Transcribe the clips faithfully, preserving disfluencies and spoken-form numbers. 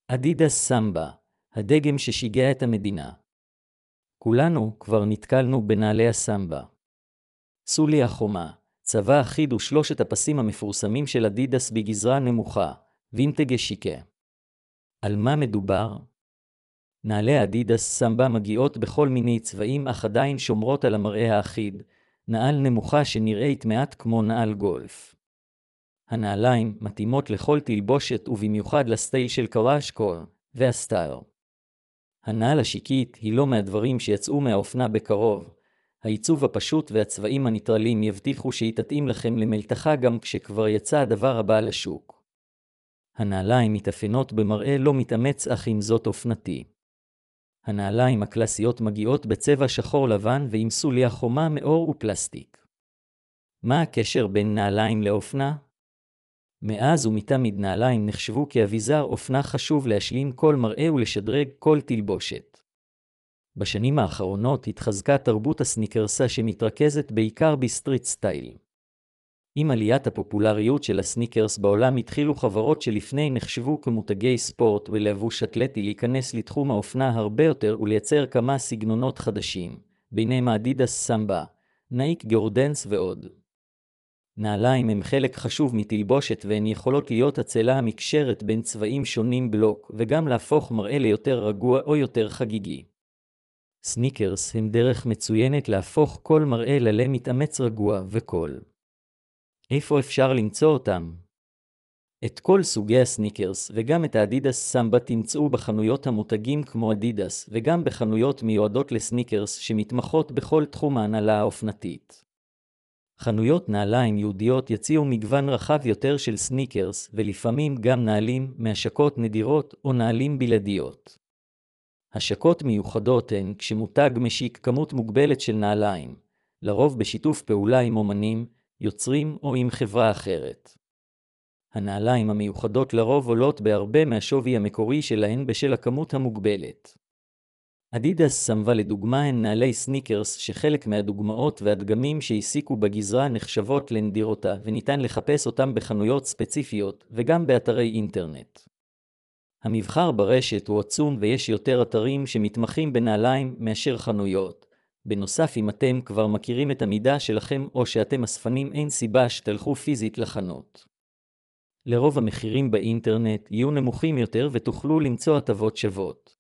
אדידס סמבה, הדגם ששיגע את המדינה. כולנו כבר נתקלנו בנעלי הסמבה. סולי החומה, צבע אחיד ושלושת הפסים המפורסמים של אדידס בגזרה נמוכה, וינטג' שיקה. על מה מדובר? נעלי אדידס סמבה מגיעות בכל מיני צבעים אך עדיין שומרות על המראה האחיד, נעל נמוכה שנראית מעט כמו נעל גולף. הנעליים מתאימות לכל תלבושת ובמיוחד לסטייל של קראשקור והסטייל. הנעל השיקית היא לא מהדברים שיצאו מהאופנה בקרוב. העיצוב הפשוט והצבעים הניטרלים יבטיחו שהיא תתאים לכם למלתחה גם כשכבר יצא הדבר הבא לשוק. הנעליים מתאפיינות במראה לא מתאמץ אך עם זאת אופנתי. הנעליים הקלאסיות מגיעות בצבע שחור לבן ועם סוליה חומה מאור ופלסטיק. מה הקשר בין נעליים לאופנה? מאז ומתמיד נעליים נחשבו כאביזר אופנה חשוב להשלים כל מראה ולשדרג כל תלבושת. בשנים האחרונות התחזקה תרבות הסניקרסה שמתרכזת בעיקר בסטריט סטייל. עם עליית הפופולריות של הסניקרס בעולם התחילו חברות שלפני נחשבו כמותגי ספורט ולבוש אתלטי להיכנס לתחום האופנה הרבה יותר ולייצר כמה סגנונות חדשים, ביניהם אדידס סמבה, נייק ג'ורדנס ועוד. נעליים הם חלק חשוב מתלבושת והן יכולות להיות הצלה המקשרת בין צבעים שונים בלוק וגם להפוך מראה ליותר רגוע או יותר חגיגי. סניקרס הם דרך מצוינת להפוך כל מראה ללה מתאמץ רגוע וקול. איפה אפשר למצוא אותם? את כל סוגי הסניקרס וגם את האדידס סמבה תמצאו בחנויות המותגים כמו אדידס וגם בחנויות מיועדות לסניקרס שמתמחות בכל תחום ההנהלה האופנתית. חנויות נעליים יהודיות יציעו מגוון רחב יותר של סניקרס ולפעמים גם נעלים מהשקות נדירות או נעלים בלעדיות. השקות מיוחדות הן כשמותג משיק כמות מוגבלת של נעליים, לרוב בשיתוף פעולה עם אומנים, יוצרים או עם חברה אחרת. הנעליים המיוחדות לרוב עולות בהרבה מהשווי המקורי שלהן בשל הכמות המוגבלת. אדידס סמבה לדוגמה הן נעלי סניקרס שחלק מהדוגמאות והדגמים שהעסיקו בגזרה נחשבות לנדירותה וניתן לחפש אותם בחנויות ספציפיות וגם באתרי אינטרנט. המבחר ברשת הוא עצום ויש יותר אתרים שמתמחים בנעליים מאשר חנויות. בנוסף, אם אתם כבר מכירים את המידה שלכם או שאתם אספנים, אין סיבה שתלכו פיזית לחנות. לרוב המחירים באינטרנט יהיו נמוכים יותר ותוכלו למצוא הטבות שוות.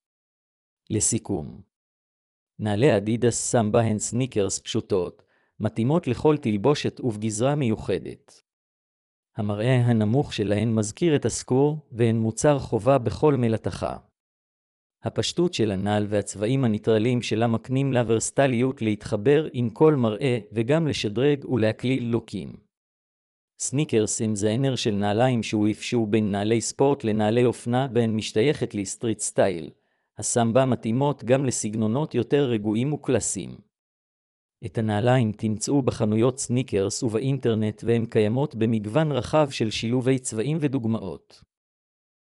לסיכום, נעלי אדידס סמבה הן סניקרס פשוטות, מתאימות לכל תלבושת ובגזרה מיוחדת. המראה הנמוך שלהן מזכיר את הסקור והן מוצר חובה בכל מלתחה. הפשטות של הנעל והצבעים הניטרלים שלה מקנים לה ורסטיליות להתחבר עם כל מראה וגם לשדרג ולהקליל לוקים. סניקרס הם ז'אנר של נעליים שהוא אפשו בין נעלי ספורט לנעלי אופנה והן משתייכת לסטריט סטייל. הסמבה מתאימות גם לסגנונות יותר רגועים וקלאסיים. את הנעליים תמצאו בחנויות סניקרס ובאינטרנט והן קיימות במגוון רחב של שילובי צבעים ודוגמאות.